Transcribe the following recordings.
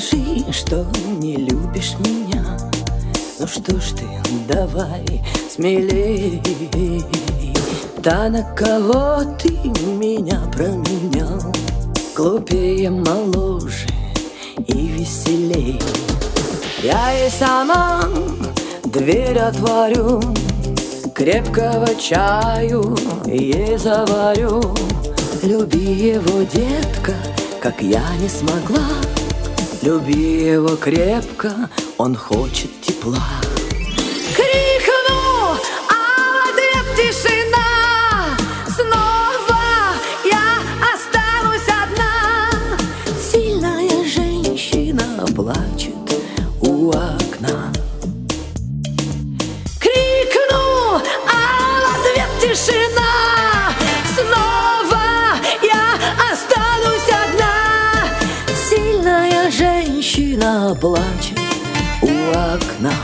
скажи, что не любишь меня. Ну что ж ты, давай смелей. Та, на кого ты меня променял, глупее, моложе и веселей. Я и сама дверь отворю, крепкого чаю ей заварю. Люби его, детка, как я не смогла. Люби его крепко, он хочет тепла. Крикну, а в ответ тишина. Снова я останусь одна. Сильная женщина плачет у окна. Крикну, а в ответ тишина. Снова я останусь одна. Сильная женщина плачет у окна.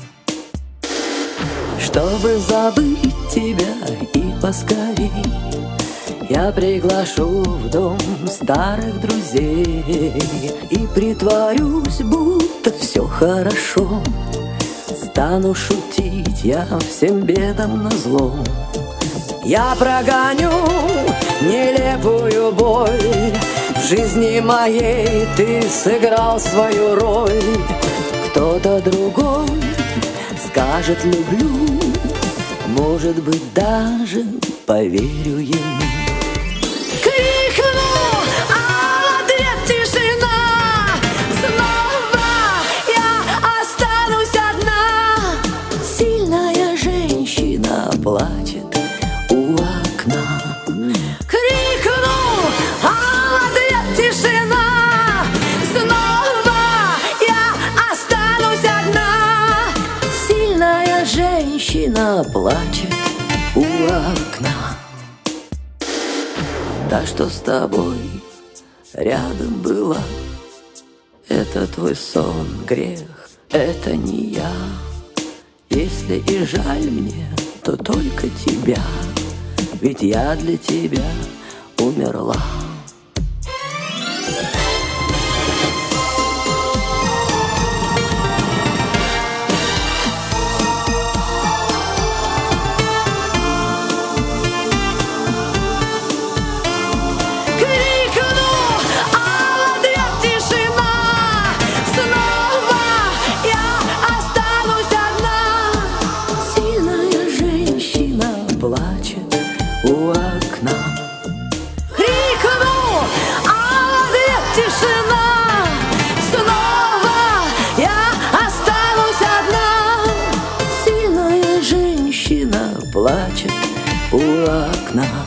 Чтобы забыть тебя и поскорей, я приглашу в дом старых друзей и притворюсь, будто все хорошо. Стану шутить я всем бедам назло. Я прогоню нелепую боль. В жизни моей ты сыграл свою роль. Кто-то другой скажет люблю, может быть, даже поверю ему. Крикну, а в ответ тишина. Снова я останусь одна. Сильная женщина плачет у окна. Крикну, а в ответ тишина. Снова я останусь одна. Сильная женщина плачет у окна. Та, что с тобой рядом была, это твой сон, грех, это не я. Если и жаль мне, то только тебя, ведь я для тебя умерла. Плачет у окна. Крикну, а в ответ тишина. Снова я останусь одна. Сильная женщина плачет у окна.